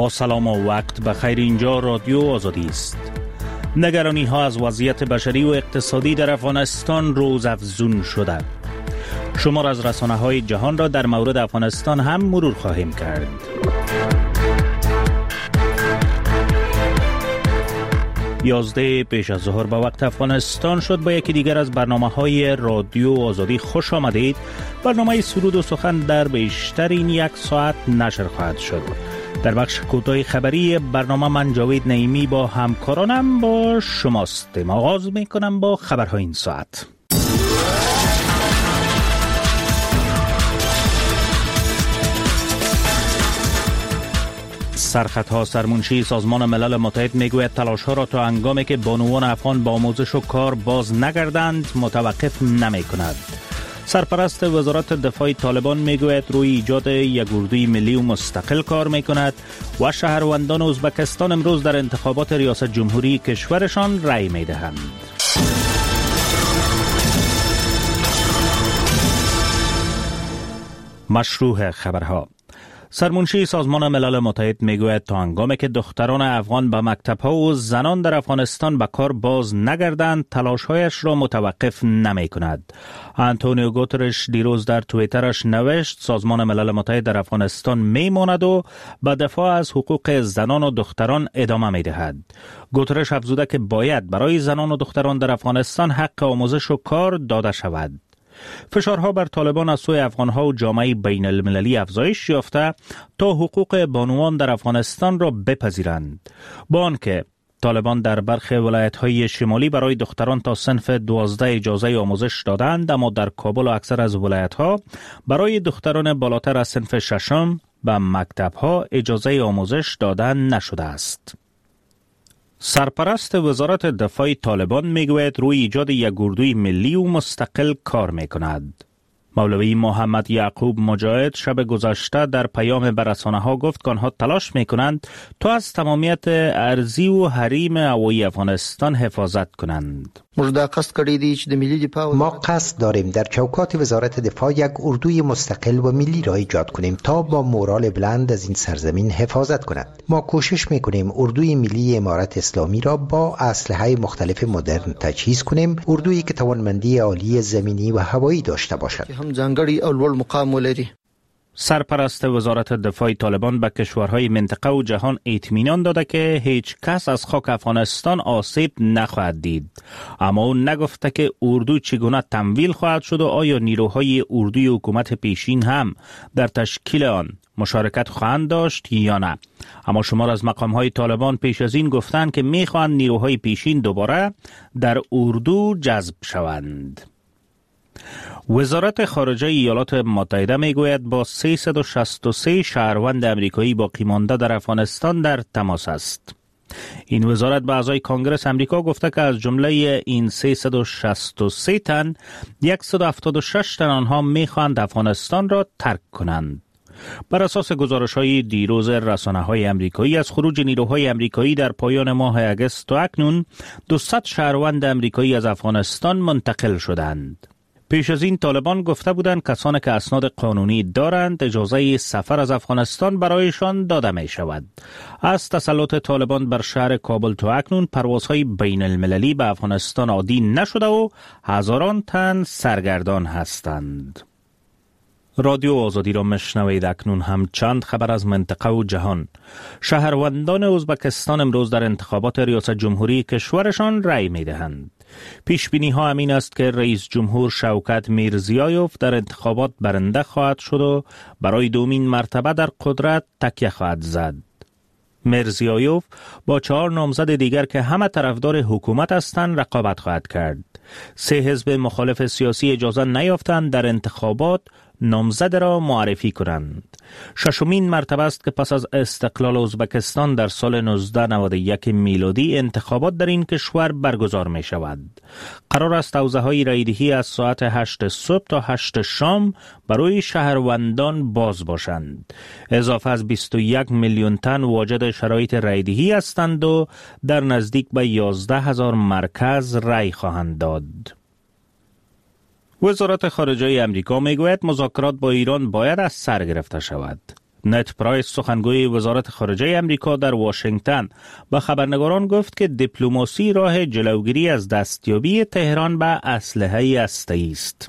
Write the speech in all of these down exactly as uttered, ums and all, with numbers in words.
با سلام و وقت بخیر. اینجا رادیو آزادی است. نگرانی ها از وضعیت بشری و اقتصادی در افغانستان روز افزون شده. شمار از رسانه های جهان را در مورد افغانستان هم مرور خواهیم کرد. یازده پیش از ظهر به وقت افغانستان شد. با یکی دیگر از برنامه های رادیو آزادی خوش آمدید. برنامه سرود و سخن در بیشترین یک ساعت نشر خواهد شد. در بخش کوتاه خبری برنامه من جاوید نعیمی با همکارانم با شماست. آغاز می کنم با خبرهای این ساعت. سرخطها سرمنشی سازمان ملل متحد میگوید تلاش‌ها را تا هنگامی که بانوان افغان با آموزش و کار باز نگردند متوقف نمی کند. سرپرست وزارت دفاع طالبان میگوید روی ایجاد یک اردوی ملی و مستقل کار میکند و شهروندان ازبکستان امروز در انتخابات ریاست جمهوری کشورشان رأی میدهند. مشروع خبرها. سرمنشی سازمان ملل متحد میگوید تا هنگامی که دختران افغان به مکتب‌ها و زنان در افغانستان به کار باز نگردند تلاش‌هایش را متوقف نمی‌کند. آنتونیو گوترش دیروز در توییترش نوشت سازمان ملل متحد در افغانستان میماند و به دفاع از حقوق زنان و دختران ادامه می‌دهد. گوترش افزوده که باید برای زنان و دختران در افغانستان حق آموزش و کار داده شود. فشارها بر طالبان از سوی افغانها و جامعه بین المللی افزایش یافته تا حقوق بانوان در افغانستان را بپذیرند. با آنکه طالبان در برخی ولایت‌های شمالی برای دختران تا صنف دوازده اجازه آموزش دادند، اما در کابل و اکثر از ولایت‌ها برای دختران بالاتر از صنف ششم به مکتب‌ها اجازه آموزش دادن نشده است. سرپرست وزارت دفاع طالبان میگوید روی ایجاد یک اردوی ملی و مستقل کار میکند. مولوی محمد یعقوب مجاهد شب گذشته در پیام به رسانه‌ها گفت که آنها تلاش میکنند تا از تمامیت ارضی و حریم هوایی افغانستان حفاظت کنند. ما قصد داریم در چوکات وزارت دفاع یک اردوی مستقل و ملی را ایجاد کنیم تا با مورال بلند از این سرزمین حفاظت کند. ما کوشش میکنیم اردوی ملی امارت اسلامی را با اسلحه مختلف مدرن تجهیز کنیم، اردویی که توانمندی عالی زمینی و هوایی داشته باشد. سرپرست وزارت دفاع طالبان به کشورهای منطقه و جهان اطمینان داده که هیچ کس از خاک افغانستان آسیب نخواهد دید، اما او نگفته که اردو چگونه تمویل خواهد شد و آیا نیروهای اردوی حکومت پیشین هم در تشکیل آن مشارکت خواهند داشت یا نه. اما شمار از مقامهای طالبان پیش از این گفتند که میخواهند نیروهای پیشین دوباره در اردو جذب شوند. وزارت خارجه ایالات متحده میگوید با سیصد و شصت و سه شهروند امریکایی باقی مانده در افغانستان در تماس است. این وزارت به اعضای کانگرس امریکا گفته که از جمله این سیصد و شصت و سه تن صد و هفتاد و شش تن آنها میخواهند افغانستان را ترک کنند. بر اساس گزارش‌های دیروز رسانه‌های امریکایی از خروج نیروهای امریکایی در پایان ماه اگست تا اکنون دویست شهروند امریکایی از افغانستان منتقل شدند. پیش از این طالبان گفته بودند کسانی که اسناد قانونی دارند اجازه سفر از افغانستان برایشان داده می شود. از تسلط طالبان بر شهر کابل تا اکنون پروازهای بین المللی به افغانستان عادی نشده و هزاران تن سرگردان هستند. رادیو آزادی را مشنوید. اکنون هم چند خبر از منطقه و جهان. شهروندان ازبکستان امروز در انتخابات ریاست جمهوری کشورشان رأی می دهند. پیش بینی ها همین است که رئیس جمهور شوکت میرزیایوف در انتخابات برنده خواهد شد و برای دومین مرتبه در قدرت تکیه خواهد زد. میرزیایوف با چهار نامزد دیگر که همه طرفدار حکومت هستند رقابت خواهد کرد. سه حزب مخالف سیاسی اجازه نیافتند در انتخابات نامزد را معرفی کنند. ششمین مرتبه است که پس از استقلال ازبکستان در سال نوزده نود و یک میلادی انتخابات در این کشور برگزار می شود. قرار است حوزه‌های رایدهی از ساعت هشت صبح تا هشت شام برای شهروندان باز باشند. اضافه از بیست و یک میلیون تن واجد شرایط رایدهی هستند و در نزدیک به یازده هزار مرکز رای خواهند داد. وزارت خارجه امریکا میگوید مذاکرات با ایران باید از سر گرفته شود. نت پرایس سخنگوی وزارت خارجه امریکا در واشنگتن به خبرنگاران گفت که دیپلماسی راه جلوگیری از دستیابی تهران به اسلحه هسته‌ای است.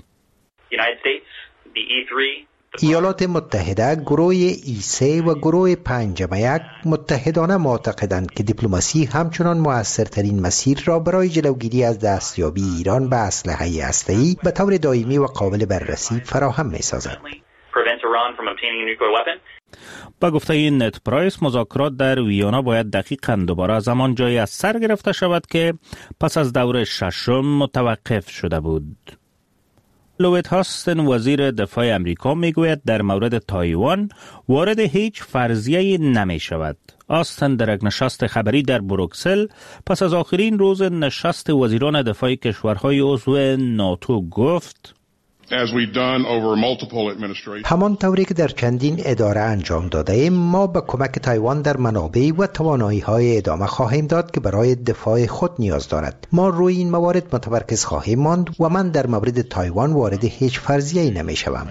ایالات متحده، گروه ای سه و گروه پنجم یک متحدانه معتقدند که دیپلماسی همچنان مؤثرترین مسیر را برای جلوگیری از دستیابی ایران به اسلحه هسته‌ای به طور دائمی و قابل بررسی فراهم می‌سازد. با گفته این نت پرایس، مذاکرات در ویانا باید دقیقاً دوباره از همان جای از سر گرفته شود که پس از دور ششم متوقف شده بود. لوید هاستن وزیر دفاع امریکا میگوید در مورد تایوان وارد هیچ فرضیه‌ای نمی شود. هاستن در یک نشست خبری در بروکسل پس از آخرین روز نشست وزیران دفاع کشورهای عضو ناتو گفت: همان طوری که در چندین اداره انجام داده ایم، ما به کمک تایوان در منابع و توانایی های ادامه خواهیم داد که برای دفاع خود نیاز دارد. ما روی این موارد متمرکز خواهیم ماند و من در مورد تایوان وارد هیچ فرضیه‌ای نمی شوم.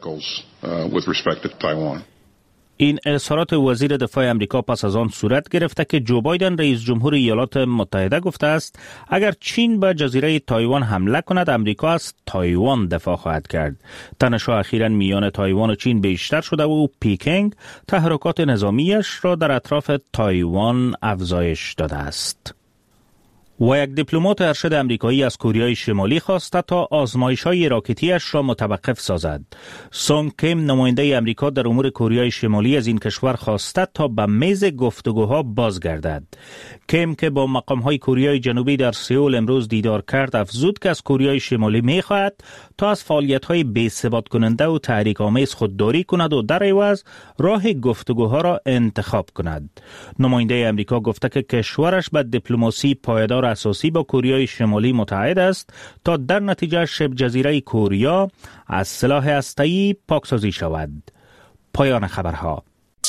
این اظهارات وزیر دفاع امریکا پس از آن صورت گرفته که جو بایدن رئیس جمهور ایالات متحده گفته است اگر چین به جزیره تایوان حمله کند، امریکا از تایوان دفاع خواهد کرد. تنش‌ها اخیراً میان تایوان و چین بیشتر شده و پیکنگ تحرکات نظامیش را در اطراف تایوان افزایش داده است. و یک دیپلمات ارشد امریکایی از کره شمالی خواسته تا آزمایش‌های راکتیش را متوقف سازد. سونگ کیم، نماینده امریکا در امور کره شمالی، از این کشور خواسته تا به میز گفتگوها بازگردد. کیم که با مقام‌های کره جنوبی در سئول امروز دیدار کرد، افزود که از کره شمالی می‌خواهد تا از فعالیت‌های بی‌ثبات کننده و تحریک‌آمیز خودداری کند و در عوض راه گفتگوها را انتخاب کند. نماینده امریکا گفته که کشورش به دیپلماسی پایدار اساسی با کره شمالی متحد است تا در نتیجه شبه جزیره کره از سلاح هسته‌ای پاکسازی شود. پایان خبرها.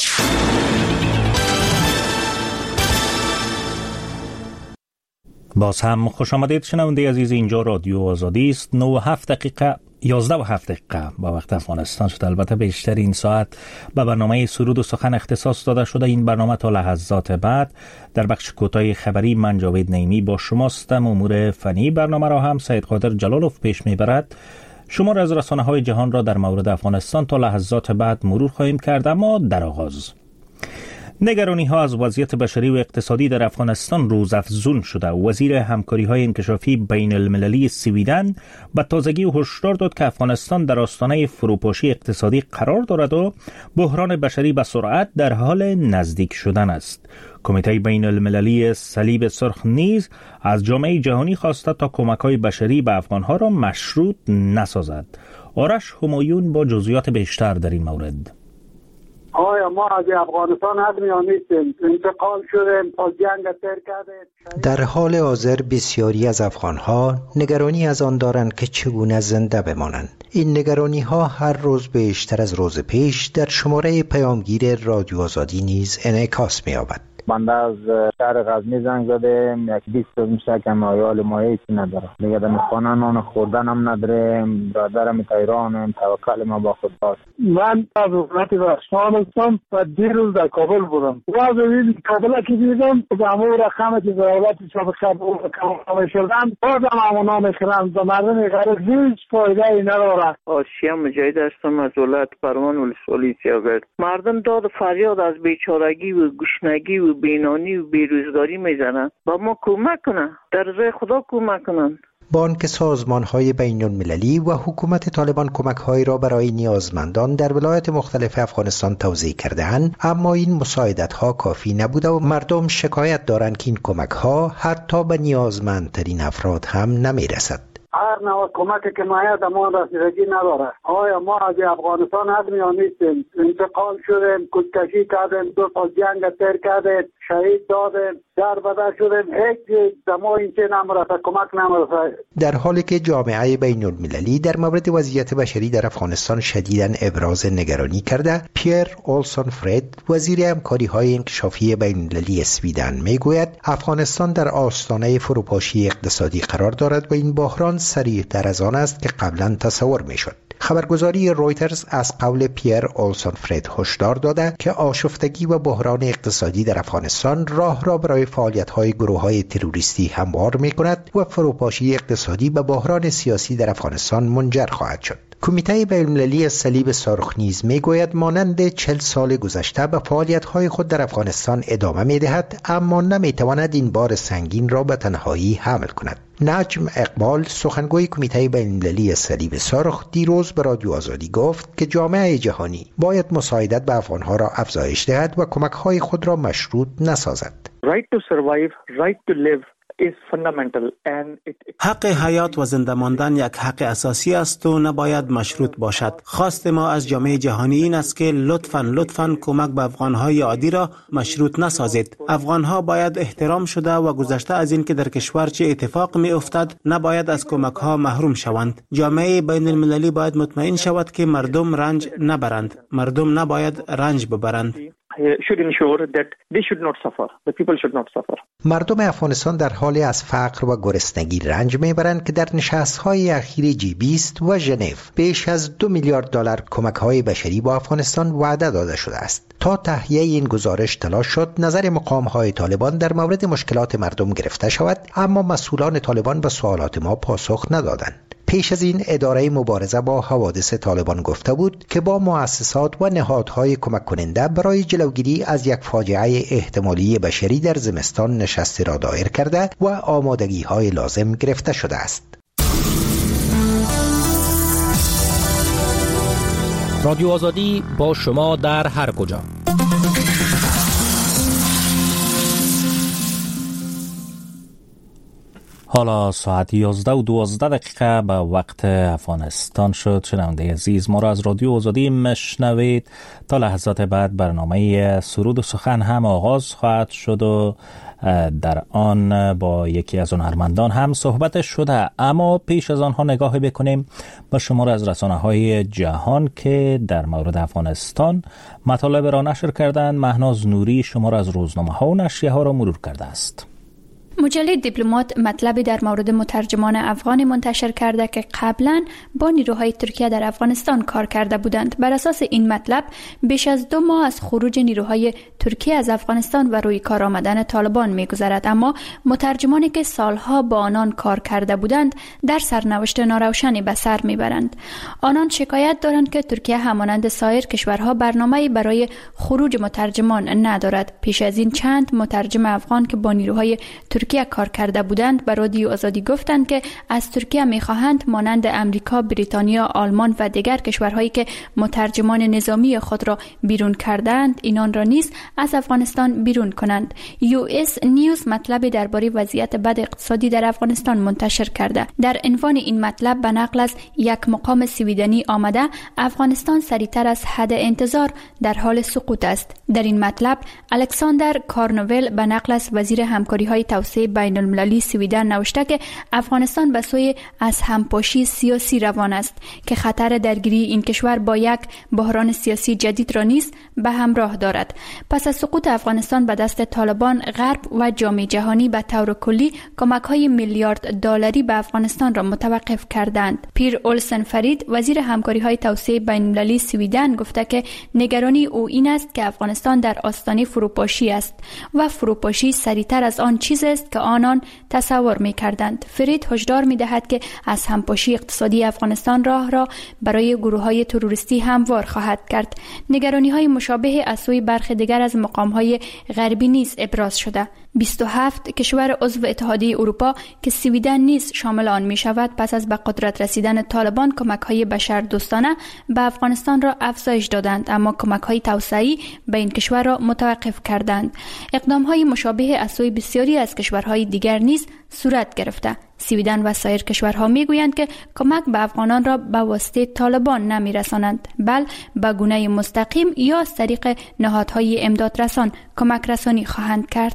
باز هم خوش آمدید شنونده عزیز، اینجا رادیو آزادی است. نه و هفت دقیقه یازده و هفت دقیقه با وقت افغانستان شد. البته بیشتر این ساعت به برنامه سرود و سخن اختصاص داده شده. این برنامه تا لحظات بعد در بخش کوتاه خبری من جاوید نعیمی با شماستم. امور فنی برنامه را هم سید قادر جلالوف پیش میبرد. شما را از رسانه های جهان را در مورد افغانستان تا لحظات بعد مرور خواهیم کرد. اما در آغاز نگرانی ها از وضعیت بشری و اقتصادی در افغانستان روزافزون شده. وزیر همکاری های انکشافی بین المللی سویدن به تازگی هشدار داد که افغانستان در آستانه فروپاشی اقتصادی قرار دارد و بحران بشری به سرعت در حال نزدیک شدن است. کمیته بین المللی صلیب سرخ نیز از جامعه جهانی خواسته تا کمک های بشری به افغان ها را مشروط نسازد. آرش همایون با جزئیات بیشتر در این مورد. آیا ما از افغانستان حق نیستیم؟ انتقال شدیم، از جنگ تر کردیم. در حال حاضر بسیاری از افغانها نگرانی از آن دارند که چگونه زنده بمانند. این نگرانی ها هر روز بیشتر از روز پیش در شماره پیامگیر رادیو آزادی نیز انعکاس می‌یابد. بنده از شهر غزنی زنگ زدیم، یک بیست روز میشه که مایال ما هیچی نداره. دیگه در خانه نان خوردن هم نداریم. برادرم تهرانم، توکل ما با خود باش. من از حکومت افغانستان هستم و دیروز در کابل بودم. واز این کابل که دیدم به همون رقم که ضرورت شب کم شدن بازم همونا میخرن و مردم غریب هیچ فایده ای نداره. آسیا مجاهد هستم از ولایت فرمان ولسوالی سیاگرد. مردم داد فریاد از بیچارگی و گشنگی و بینانی و بیروزگاری میزنن. با ما کمک کنن، در رضای خدا کمک کنن. بانک سازمان‌های بین‌المللی و حکومت طالبان کمک‌هایی را برای نیازمندان در ولایات مختلف افغانستان توزیع کرده‌اند، اما این مساعدت‌ها کافی نبوده و مردم شکایت دارند که این کمک‌ها حتی به نیازمندترین افراد هم نمی‌رسد. هر نوع کمکی که مایه ما رسیدگی نداره. آیا ما از افغانستان حق نیستیم؟ انتقال شدیم، کشتشی کردیم، دو تا جنگ تر کردیم، شهید دادیم، در بدر شدیم، هیچ دما این چه نمرسه، کمک نمرسه. در حالی که جامعه بین المللی در مورد وضعیت بشری در افغانستان شدیداً ابراز نگرانی کرده، پیر اولسون فرید، وزیر همکاری های انکشافی بین المللی سویدن میگوید افغانستان در آستانه فروپاشی اقتصادی قرار دارد و این بحران سریع‌تر از آن است که قبلا تصور میشد. خبرگزاری رویترز از قول پیر اولسون فرید هشدار داده که آشفتگی و بحران اقتصادی در افغانستان راه را برای فعالیت‌های گروه‌های تروریستی هموار می‌کند و فروپاشی اقتصادی به بحران سیاسی در افغانستان منجر خواهد شد. کمیته بین‌المللی صلیب سرخ نیز میگوید مانند چهل سال گذشته به فعالیت‌های خود در افغانستان ادامه می‌دهد، اما نمی‌تواند این بار سنگین را به تنهایی حمل کند. نجم اقبال، سخنگوی کمیته بین‌المللی صلیب سرخ، دیروز به رادیو آزادی گفت که جامعه جهانی باید مساعدت به افغان‌ها را افزایش دهد و کمک‌های خود را مشروط نسازد. Right to survive, right to live is fundamental and it... حق حیات و زنده ماندن یک حق اساسی است و نباید مشروط باشد. خواست ما از جامعه جهانی این است که لطفاً لطفاً کمک به افغان‌های عادی را مشروط نسازید. افغان‌ها باید احترام شده و گذشته از این که در کشور چه اتفاق می افتد نباید از کمک‌ها محروم شوند. جامعه بین المللی باید مطمئن شود که مردم رنج نبرند. مردم نباید رنج ببرند. should ensure that they should not suffer. The people should not suffer. مردم افغانستان در حال از فقر و گرسنگی رنج میبرند که در نشست‌های اخیر جی بیست و ژنو بیش از دو میلیارد دلار کمک‌های بشری با افغانستان وعده داده شده است. تا تهیه این گزارش تلاش شد نظر مقام‌های طالبان در مورد مشکلات مردم گرفته شود، اما مسئولان طالبان به سوالات ما پاسخ ندادند. پیش از این اداره مبارزه با حوادث طالبان گفته بود که با مؤسسات و نهادهای کمک کننده برای جلوگیری از یک فاجعه احتمالی بشری در زمستان نشستی را دایر کرده و آمادگی‌های لازم گرفته شده است. رادیو آزادی با شما در هر کجا. حالا ساعت یازده و دوازده دقیقه به وقت افغانستان شد. شنونده عزیز، ما را از رادیو آزادی مشنوید. تا لحظات بعد برنامه سرود و سخن هم آغاز خواهد شد و در آن با یکی از هنرمندان هم صحبت شده. اما پیش از آنها نگاه بکنیم به شمار از رسانه‌های جهان که در مورد افغانستان مطالب را نشر کردند. مهناز نوری شمار از روزنامه‌ها و نشریه‌ها را مرور کرده است. مجله دیپلمات مطلبی در مورد مترجمان افغانی منتشر کرده که قبلا با نیروهای ترکیه در افغانستان کار کرده بودند. بر اساس این مطلب بیش از دو ماه از خروج نیروهای ترکیه از افغانستان و روی کار آمدن طالبان می‌گذرد، اما مترجمانی که سالها با آنان کار کرده بودند در سرنوشت ناروشنی به سر میبرند. آنان شکایت دارند که ترکیه همانند سایر کشورها برنامه‌ای برای خروج مترجمان ندارد. پیش از این چند مترجم افغان که با نیروهای ترکیه کار کرده بودند به رادیو آزادی گفتند که از ترکیه می‌خواهند مانند امریکا، بریتانیا، آلمان و دیگر کشورهایی که مترجمان نظامی خود را بیرون کردند اینان را نیز از افغانستان بیرون کنند. یو اس نیوز مطلبی درباره وضعیت بد اقتصادی در افغانستان منتشر کرده. در عنوان این مطلب به نقل از یک مقام سویدنی آمده افغانستان سریعتر از حد انتظار در حال سقوط است. در این مطلب الکساندر کارنوول به نقل از وزیر همکاری‌های توسعه بین المللی سویدن نوشته که افغانستان به سوی از همپاشی سیاسی روان است که خطر درگیری این کشور با یک بحران سیاسی جدید را نیز به همراه دارد. پس از سقوط افغانستان به دست طالبان، غرب و جامعه جهانی به طور کلی کمک‌های میلیارد دلاری به افغانستان را متوقف کردند. پیر اولسن فرید، وزیر همکاری‌های توسعه بین المللی سویدن گفته که نگرانی او این است که افغانستان در آستانه فروپاشی است و فروپاشی سریعتر از آن چیز است که آنان تصور می‌کردند. فرید هشدار می‌دهد که از همپاشی اقتصادی افغانستان راه را برای گروه‌های تروریستی هموار خواهد کرد. نگرانی‌های مشابه از سوی برخی دیگر از مقام‌های غربی نیز ابراز شده. بیست و هفت کشور عضو اتحادیه اروپا که سویدن نیز شامل آن می شود پس از به قدرت رسیدن طالبان کمک‌های بشردوستانه به افغانستان را افزایش دادند، اما کمک‌های توسعه‌ای به این کشور را متوقف کردند. اقدام‌های مشابه از سوی بسیاری از کشورهای دیگر نیز صورت گرفته. سویدن و سایر کشورها میگویند که کمک به افغانان را به واسطه طالبان نمی‌رسانند، بل به گونه مستقیم یا از طریق نهادهای امدادرسان کمک رسانی خواهند کرد.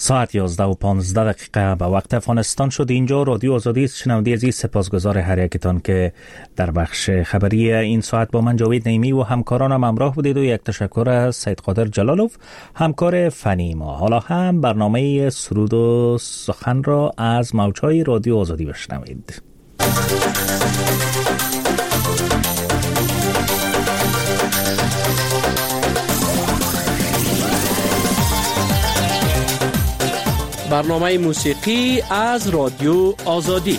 ساعت یازده و پانزده دقیقه به وقت افغانستان شد. اینجا رادیو آزادی است. شنونده عزیز، سپاسگزار هر یکتان که در بخش خبری این ساعت با من جاوید نعیمی و همکارانم همراه بودید و یک تشکر از سید قادر جلالوف همکار فنی ما. حالا هم برنامه سرود و سخن را از موجهای رادیو آزادی بشنوید. برنامه موسیقی از رادیو آزادی.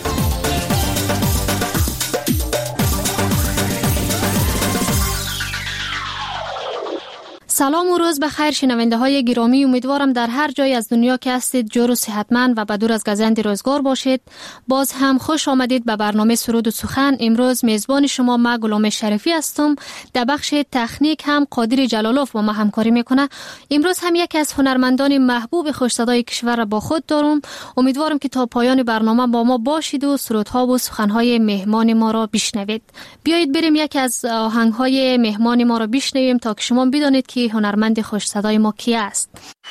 سلام و روز بخیر شنونده های گرامی، امیدوارم در هر جای از دنیا که هستید جور و صحتمند و بدور از گزند روزگار باشید. باز هم خوش آمدید به برنامه سرود و سخن. امروز میزبان شما ما گلام شریفی هستم. در بخش تکنیک هم قادر جلالوف با ما همکاری میکنه. امروز هم یکی از هنرمندان محبوب خوش صدای کشور را با خود دارم. امیدوارم که تا پایان برنامه با ما باشید و سرودها و سخنهای مهمان ما را بشنوید. بیایید بریم یکی از آهنگهای مهمان ما را بشنویم تا که شما بدانید که هنرمند خوش صدای ما کی است.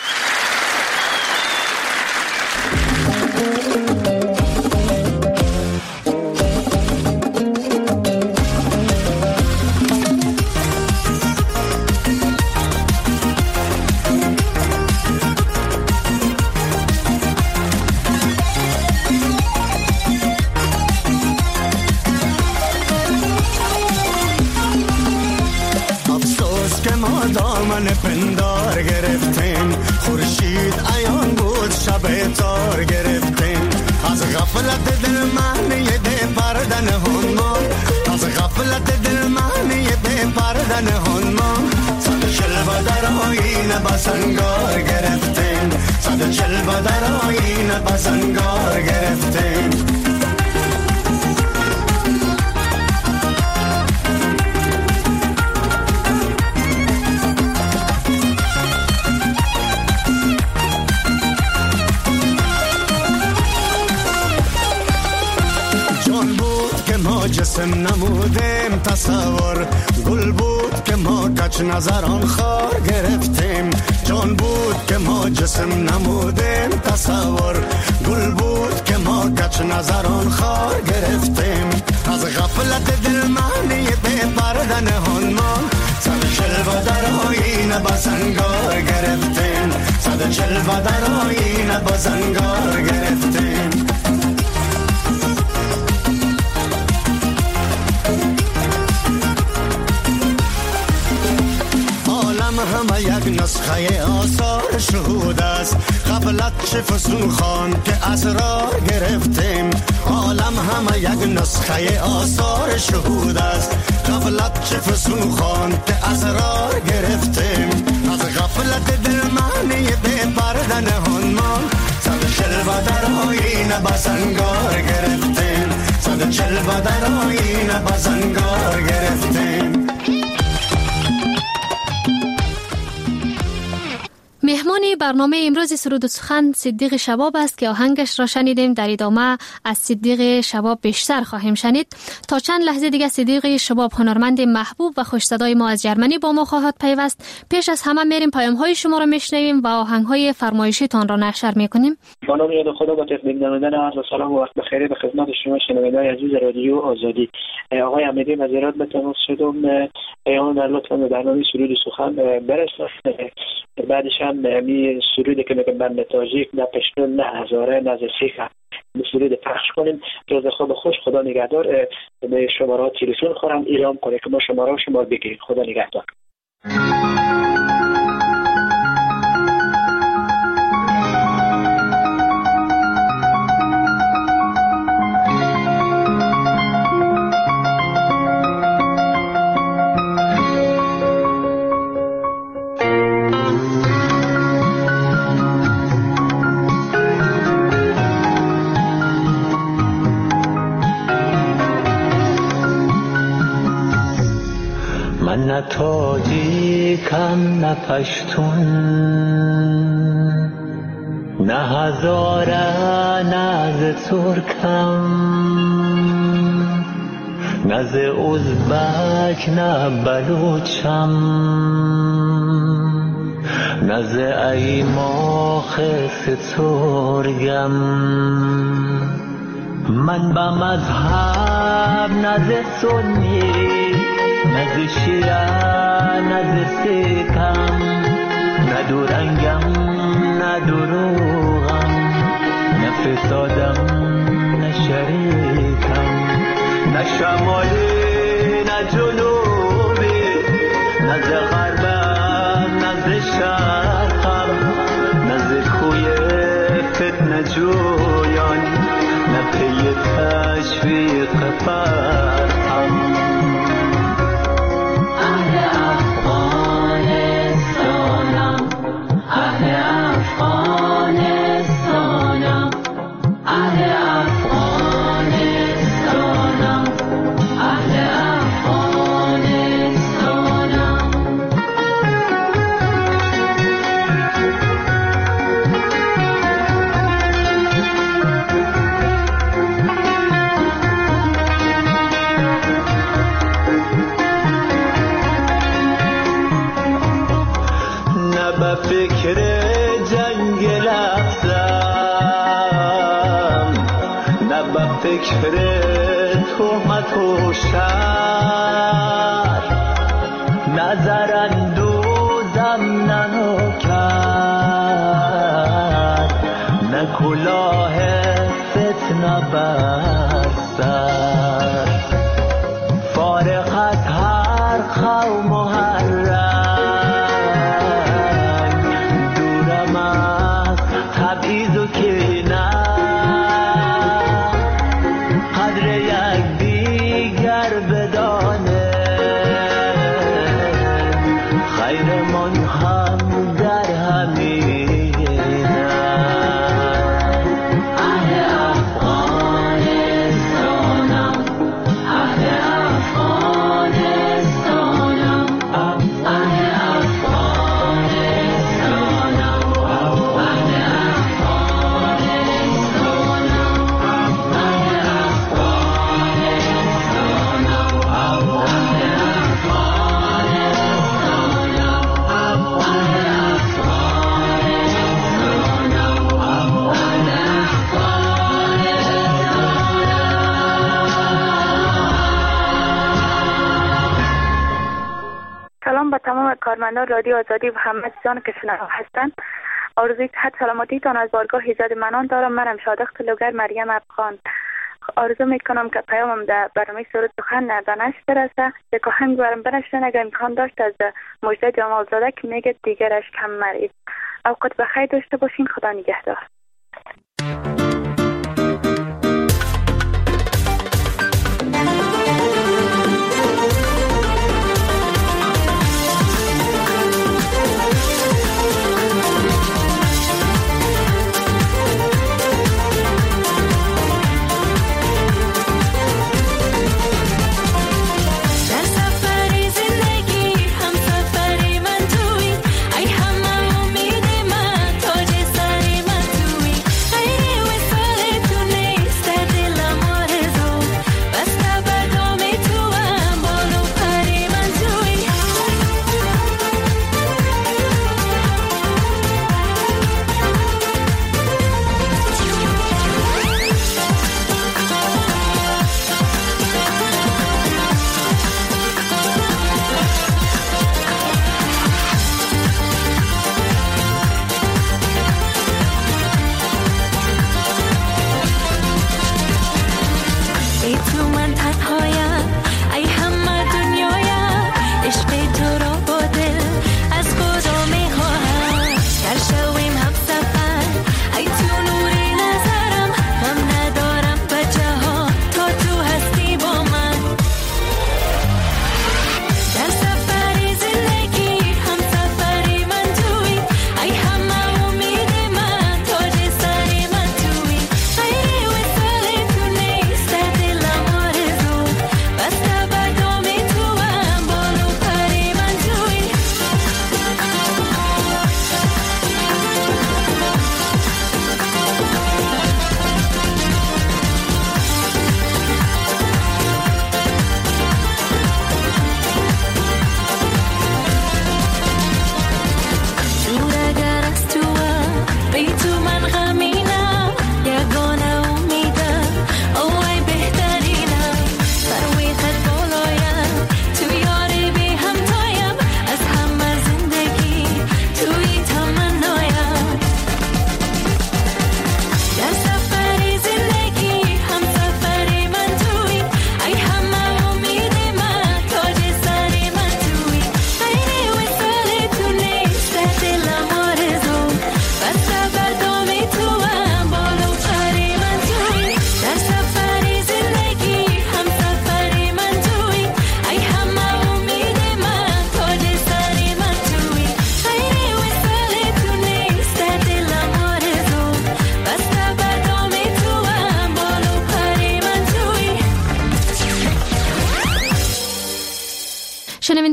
دامن پندار گرفتیم، خورشید عیان بود، شب تار گرفتیم. از غفلت دل معنی بی پردن هنمان، از غفلت دل معنی بی پردن هنمان. صد شلوه در آینه بسنگار گرفتیم، صد شلوه در آینه بسنگار گرفتیم. جسم نمودیم تصور، گل بود که ما کچ نظران خار گرفتیم. جان بود که ما جسم نمودیم تصور، گل بود که ما کچ نظران خار گرفتیم. از غفلت دل معنی بی پردن هنمان، صد شلوه در آینه بسنگار گرفتیم، صد شلوه در آینه بسنگار گرفتیم. همه یک نسخه آثار شهود است، قبلت چه فسون خان که اسرار گرفتیم. عالم همه یک نسخه آثار شهود است، قبلت چه فسون خان که اسرار گرفتیم. از غفلت دل معنی بی پردن هنمان، صد شلوه در آینه بسنگار گرفتیم، صد شلوه در آینه بسنگار گرفتیم. مهمان برنامه امروز سرود و سخن صدیق شباب است که آهنگش را شنیدیم. در ادامه از صدیق شباب بیشتر خواهیم شنید. تا چند لحظه دیگه صدیق شباب هنرمند محبوب و خوش صدای ما از جرمنی با ما خواهد پیوست. پیش از همه میریم پیام های شما را میشنویم و آهنگ های فرمایشی تان را نشر میکنیم. با نام یاد خدا با تقدیم نمودن عرض سلام و وقت بخیر به خدمت شما شنوندگان عزیز رادیو آزادی. آقای امیدی مزیرات به تماس شدم، پیام در لطفا به برنامه سرود و سخن برسید. بعدش هم می سرودی که میگم بند تاجیک نه پشتون نه هزاره نه زسیخه سرود پخش کنیم. روز خوب خوش، خدا نگهدار. به شماره تلفن خورم اعلام کنه که ما شماره شما بگیرید. خدا نگهدار. نه تاجیکم نه پشتون نه هزاره نه ز ترکم نه ز ازبک نه بلوچم نز ای ماخ سترگم. من با مذهب نز سنی، نز شیعه نز سیکم، نه دورنگم نه دروغم، نه فسادم نه شریکم، نه شمالی نه جنوبی، نه ز غربم نه ز شرقم، نه ز کوی فتنه جویان، نه پی تشویق فرقم. اهل افغانستانم، اهل افغانستانم، اهل افغانستانم، اهل افغانستانم. نه به فکر جنگ لحظم، نه به فکر تهمت و شر، نظر اندوزم نه نوکر، نه کلاه فتنه بر سر. فارغ از هر قوم و هر رنگ، دورم از تبعیض و کینه، قدر یک دیگر بدانه، خیرمان هم در همینه. اهل افغانستانم، اهل افغانستانم، اهل افغانستانم، اهل سلام به تمام کارمندان رادیو آزادی و همه عزیزان که شنونده هستند. آرزوی صحت سلامتیتان از بارگاه ایزد منان دارم. منم شادق طلوگر مریم افغان. آرزو میکنم که پیامم در برنامه سرود سخن به نشر برسه. یک آهنگ برام بنشن اگر امکان داشت از مجده جمالزاده که میگه دیگرش کم مرید. اوقات بخیر داشته باشین. خدا نگهدار. سفری من توی ای همه امید من تاج سری من توی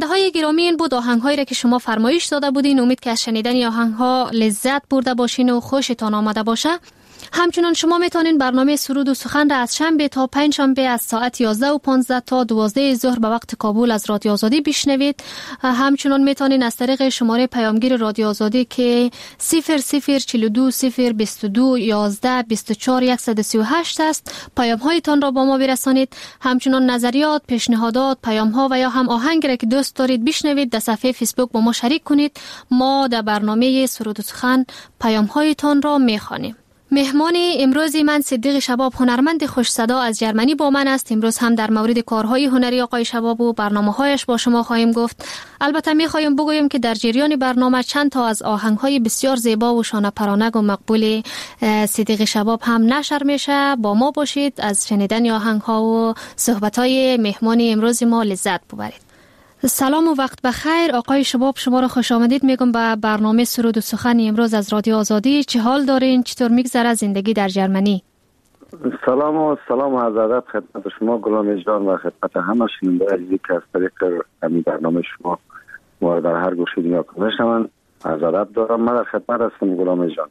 های گرامی، این بود آهنگ هایی را که شما فرمایش داده بودین. امید که از شنیدن آهنگ ها لذت برده باشین و خوشتان آمده باشه. همچنان شما میتونین برنامه سرود و سخن را از شنبه تا پنج شنبه از ساعت یازده و پانزده تا دوازده ظهر به وقت کابل از رادیو آزادی بشنوید. همچنان میتونین از طریق شماره پیامگیر رادیو آزادی که صفر صفر چهل و دو صفر بیست و دو یازده بیست و چهار صد و سی و هشت است پیام هایتان را با ما برسانید. همچنان نظریات، پیشنهادات، پیام ها و یا هم آهنگی را که دوست دارید بشنوید در صفحه فیسبوک با ما شریک کنید. ما در برنامه سرود و سخن پیام هایتان را میخوانیم. مهمان امروز من صدیق شباب، هنرمند خوش صدا از جرمنی با من است. امروز هم در مورد کارهای هنری آقای شباب و برنامه‌هایش با شما خواهیم گفت. البته می‌خوایم بگویم که در جریان برنامه چند تا از آهنگ‌های بسیار زیبا و شانه پرانگ و مقبول صدیق شباب هم نشر میشه. با ما باشید، از شنیدن آهنگ‌ها و صحبت‌های مهمان امروز ما لذت ببرید. سلام و وقت بخیر آقای شباب، شما را خوش آمدید میگم به برنامه سرود و سخن امروز از رادیو آزادی. چه حال دارین؟ چطور میگذره زندگی در جرمنی؟ سلام و سلام و عرض ادب خدمت شما غلام اجلان و خدمت همه شنونده عزیزی که از طریق همین برنامه شما ما در هر گوشه دنیا میشنون عرض ادب دارم. من در خدمت هستم غلام اجلان.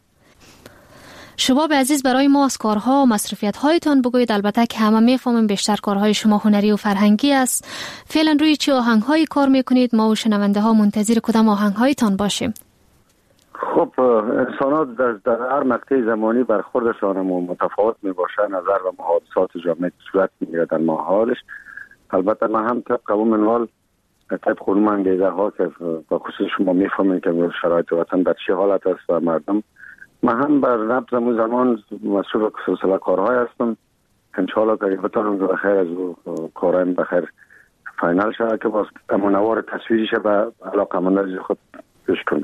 شباب عزیز، برای ما از کارها و مصروفیت هایتان بگویید. البته که همه میفهمیم بیشتر کارهای شما هنری و فرهنگی است. فعلا روی چه آهنگ هایی کار میکنید؟ ما و شنونده ها منتظر کدام آهنگ هایتان باشیم؟ خب انسان ها در, در هر مقطع زمانی برخوردشان متفاوت می باشه نظر و محادثات جامعه صورت میگیره در محالش. البته من هم طبق اون منوال طبق خودم انگیزه ها که با خصوص شما میفهمید که شرایط وطن در چه حالت است و مردم، من هم بر نبض امون زمان مسئول سلسله کارهای هستم. انشاءالله که بتانم که بخیر از کارهایم بخیر فاینال شد که باز امونوار تصویریش به علاقه منرز خود پیش کنیم.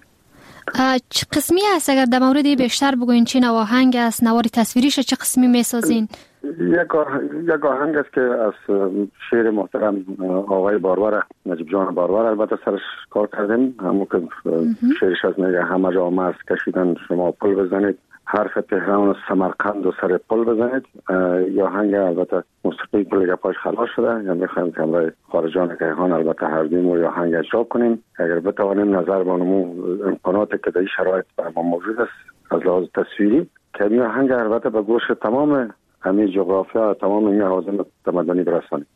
چه قسمی هست اگر در موردی بیشتر بگوین؟ چه نوع آهنگ است؟ نوار تصویریش چه قسمی میسازین؟ یک یک آهنگ است که از شعر محترم آقای بارور نجیب جان بارور البته سرش کار کردیم. همون که شعرش از میگه همه جا مرز کشیدن شما پل بزنید، حرف تهران و سمرقند و سر پل بزنید. یا آهنگ البته موسیقی پل پاش خلاص شده، یا میخوایم که همراه خارجان کیهان البته هر دیم یا آهنگ اجرا کنیم. اگر بتوانیم نظر بانمو امکاناتی که در این شرایط بر ما موجود است از لحاظ تصویری که این آهنگ البته به گوش تمام همین جغرافیا تمام این حوزه تمدنی برسانیم.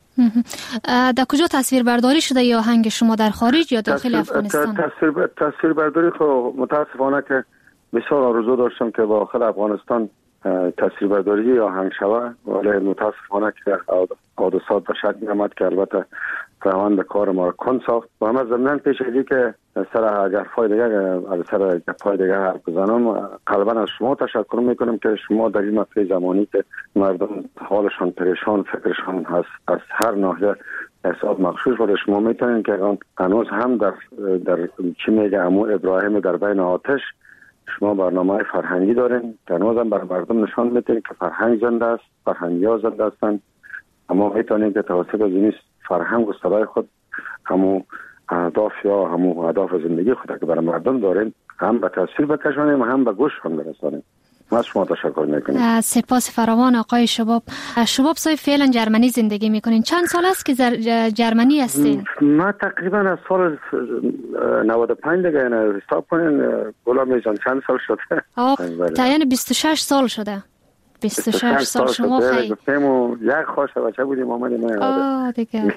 در کجا تصویر برداری شده یا آهنگ شما؟ در خارج یا داخل افغانستان؟ تصویر تصویر برداری خب متاسفانه که بسیار آرزو داشتم که با داخل افغانستان تصویر برداری آهنگ شوه، ولی متاسفانه که حادثات به شک می‌آمد که البته روند کار ما کن ساخت. و همه ضمناً پیش ازی که سر اگر فای دیگه از سر پای دیگه حرف بزنم، قلباً از شما تشکر میکنم که شما در این مقطع زمانی که مردم حالشان پریشان فکرشان هست از هر ناحیه حساب مخصوص بوده، شما میتونین که هنوز هم در در چی میگه عمو ابراهیم در بین آتش شما برنامه فرهنگی دارین که هنوز هم بر مردم نشان میدین که فرهنگ زنده است، فرهنگی ها زنده هستند. اما میتونین که توسط از فرهنگ و صدای خود همو اهداف یا همو اهداف زندگی خود که برای مردم دارین هم به تصویر بکشونیم هم به گوش هم برسانیم. من شما تشکر میکنم. سپاس فراوان آقای شباب. شباب صاحب فعلا جرمنی زندگی میکنین. چند سال است که جرمنی هستین؟ ما تقریبا از سال نود و پنج دیگه اینه حساب کنین غلام جان چند سال شده؟ تا یعنی بیست و شش سال شده. بیست و شش سال شما خیلی گفتیم یک خوش بچه بودیم آمدیم آه دیگه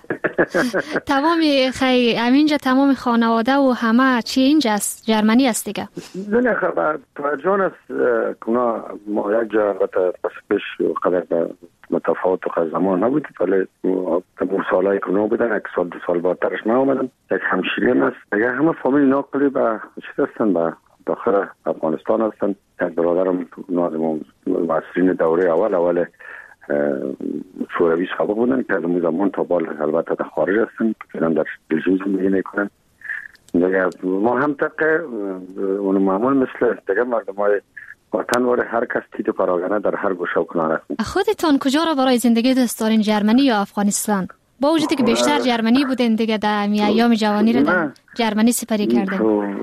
تمامی خیلی همینجا تمام خانواده و همه چی اینجا است جرمنی است دیگه. نه خب توجه است کنا ما یک جا البته پس پیش قدر متفاوت و زمان نبود، ولی تمام سالهای کنا بودن، یک سال دو سال بعدترش ما آمدن. یک همشیرین است دیگه، همه فامیل ناقلی به چیز هستن به داخل افغانستان هستن. یک برادرم نازم مسئولین دوره اول اول شوروی خبر بودن که از اون زمان تا بال البته در خارج هستن، فعلا در بلژیم زندگی میکنن. ما هم طبق اون معمول مثل دیگه مردم های وطن واره هر کس تیت و پراگنه در هر گوشه و کنار هستن. خودتان کجا را برای زندگی دوست دارین، جرمنی یا افغانستان؟ با وجودی که بیشتر جرمنی بودین دیگه، در ایام جوانی رو در جرمنی سپری کردین.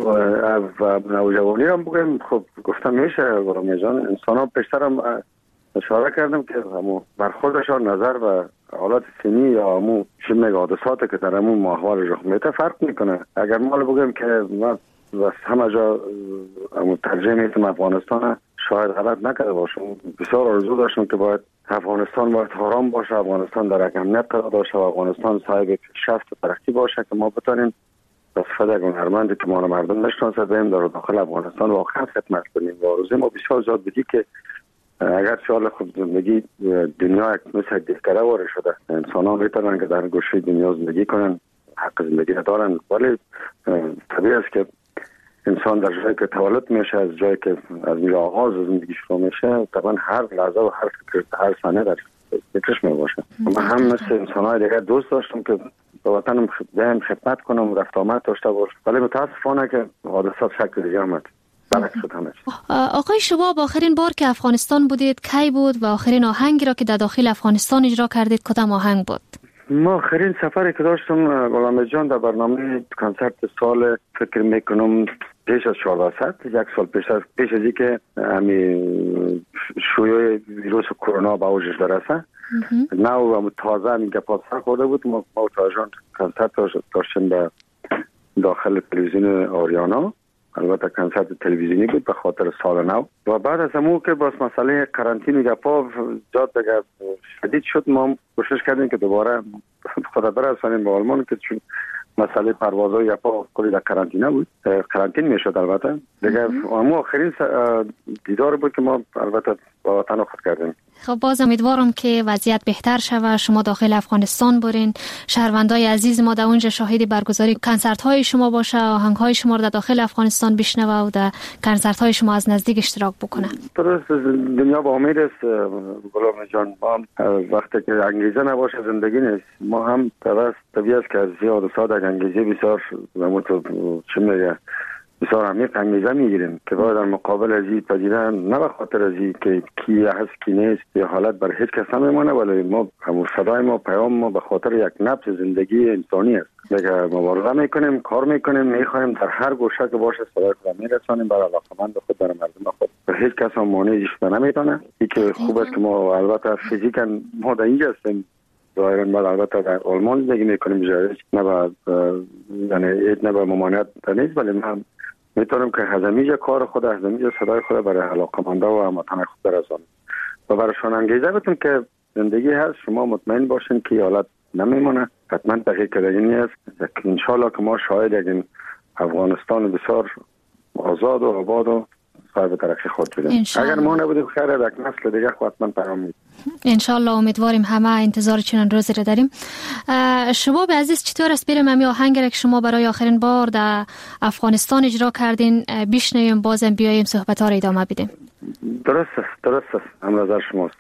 و نوجوانی هم بگم خب گفتم میشه برام جان انسان ها بیشتر هم اشاره کردم که همو برخوردشان نظر و حالات سنی یا همو چی میگه حادثاتی که در همون ماحول رخ میده فرق میکنه. اگر ما بگیم که ما بس همه جا همو ترجیح میتونم افغانستان شاید غلط نکرده باشم. بسیار آرزو داشتم که باید افغانستان باید آرام باشه، افغانستان در امنیت قرار داشته و افغانستان صاحب پیشرفت و ترقی باشه که ما بتونیم به صفت یک هنرمندی که ما مردم نشناسه بیم در داخل افغانستان واقعا خدمت کنیم. و آرزوی ما بسیار زیاد بدی که اگر شاید خود زندگی دنیا یک مثل دیگره واره شده، انسان ها میتونن که در گوشه دنیا زندگی کنن، حق زندگی دارن، ولی طبیعی است که انسان در جایی که تولد میشه، از جایی که از میره آغاز زندگی شروع میشه، طبعا هر لحظه و هر فکر هر ثانیه در فکرش میباشه. من هم مثل انسان های دیگر دوست داشتم که به وطنم دائم خدمت کنم، رفت آمد داشته باشم، ولی متاسفانه که حادثات شکل دیگه آمد. آقای شباب، آخرین بار که افغانستان بودید کی بود و آخرین آهنگی را که در داخل افغانستان اجرا کردید کدام آهنگ بود؟ ما آخرین سفری که داشتم غلام جان در برنامه کنسرت سال فکر میکنم پیش از چهارده صد یک سال پیش از پیش از اینکه همین شیوع ویروس کرونا به اوجش برسه نو و تازه همین گپات سر خورده بود. ما با جان کنسرت داشتیم به داخل تلویزیون آریانا، البته کنسرت تلویزیونی بود به خاطر سال نو. و بعد از همون که باز مسئله کرانتین گپا جاد دیگه شدید شد، ما کوشش کردیم که دوباره خدا برسانیم به آلمان که چون مسئله پروازهای گپا کلی در کرانتینه بود، کرانتین میشد. البته دیگه اما آخرین دیدار بود که ما البته با وطن خود کردیم. خب باز امیدوارم که وضعیت بهتر شود، شما داخل افغانستان برین، شهروندای عزیز ما در اونجا شاهد برگزاری کنسرت های شما باشه، آهنگ های شما رو در داخل افغانستان بشنوه و در کنسرت های شما از نزدیک اشتراک بکنه. درست، دنیا با امید است غلام جان. ما وقتی که انگیزه نباشه زندگی نیست. ما هم طبیعی است که از زیاد ساده انگیزه بسیار متو چه میگه بسیار عمیق انگیزه میگیریم که باید در مقابل از این پذیرن، نه به خاطر از این که کی هست کی نیست یا حالت بر هیچ کس نمیمونه، ولی ما همون صدای ما پیام ما به خاطر یک نبض زندگی انسانی است. دیگه مبارزه میکنیم، کار میکنیم، میخوایم در هر گوشه که باشه صدای خود میرسانیم برای علاقمند خود، برای مردم خود. هیچ کس هم مانعش نمیتونه. این که خوب است که ما البته فیزیکا ما در اینجا هستیم، ظاهرا بعد البته در آلمان زندگی میکنیم، جایش نه با یعنی نه با ممانعت نیست، ولی من میتونم که هزمیج کار خود، هزمیج صدای خود برای علاقمنده و هموطن خود برسانم و برایشان انگیزه بدم که زندگی هست، شما مطمئن باشین که حالت نمیمونه، حتما دقیق کردنی نیست. انشالله که ما شاهد یک افغانستان بسیار آزاد و آباد و صاحب ترقی خود بودیم. اگر ما نبودیم خیر یک نسل دیگه حتما پیام میدیم. انشالله امیدواریم، همه انتظار چنین روزی رو داریم. شباب عزیز، چطور است بریم همین آهنگ را که شما برای آخرین بار در افغانستان اجرا کردین بشنویم، بازم بیاییم صحبت ها را ادامه بدیم؟ درست است، درست است، هم نظر شماست.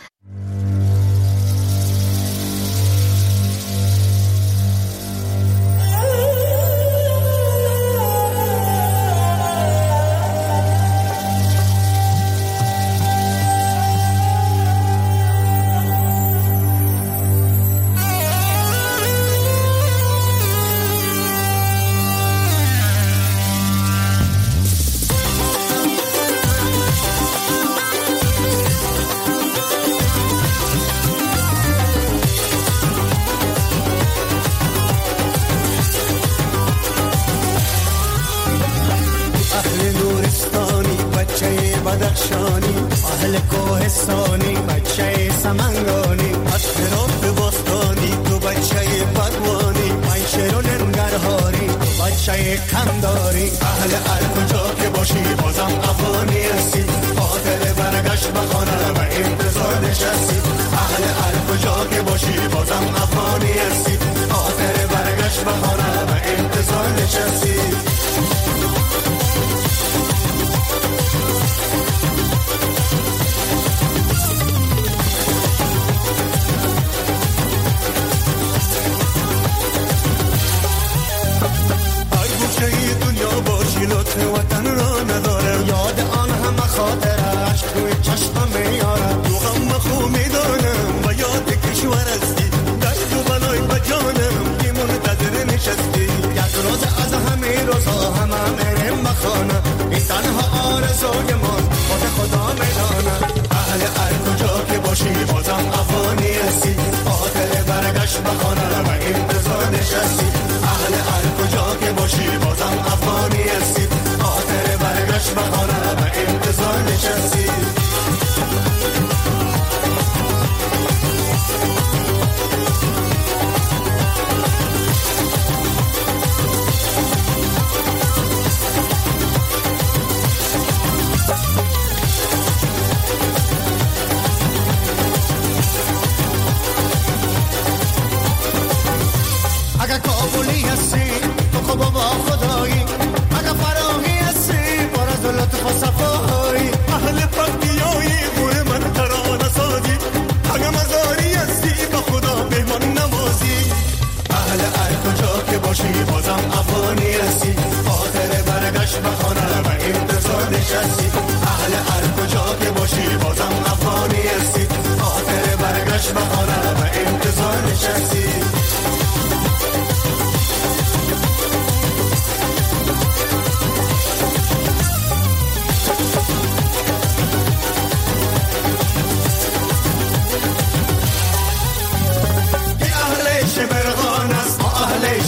بدخشانی اهل کوهستانی بچه سمنگانی اطراف باستانی تو بچه بدوانی منشر و ننگرهاری تو بچه کمداری اهل هر کجا که باشی بازم افغانی هستی خاطر برگشت بخانه و انتظار نشستی اهل هر کجا که باشی بازم افغانی هستی خاطر برگشت بخانه و انتظار نشستی وطن را نداره یاد آن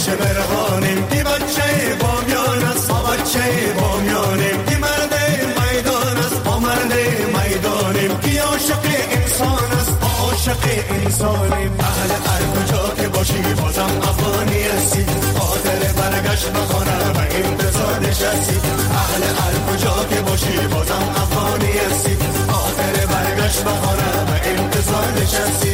بچه برهانیم دی بچه بامیان است ما بچه بامیانیم دی مرد میدان است ما مرد میدانیم دی عاشق انسان است ما عاشق انسانیم اهل هر کجا که باشی بازم افغانی هستی خاطر برگشت بخانه و انتظار نشستی اهل هر کجا که باشی بازم افغانی هستی خاطر برگشت بخانه و انتظار نشستی.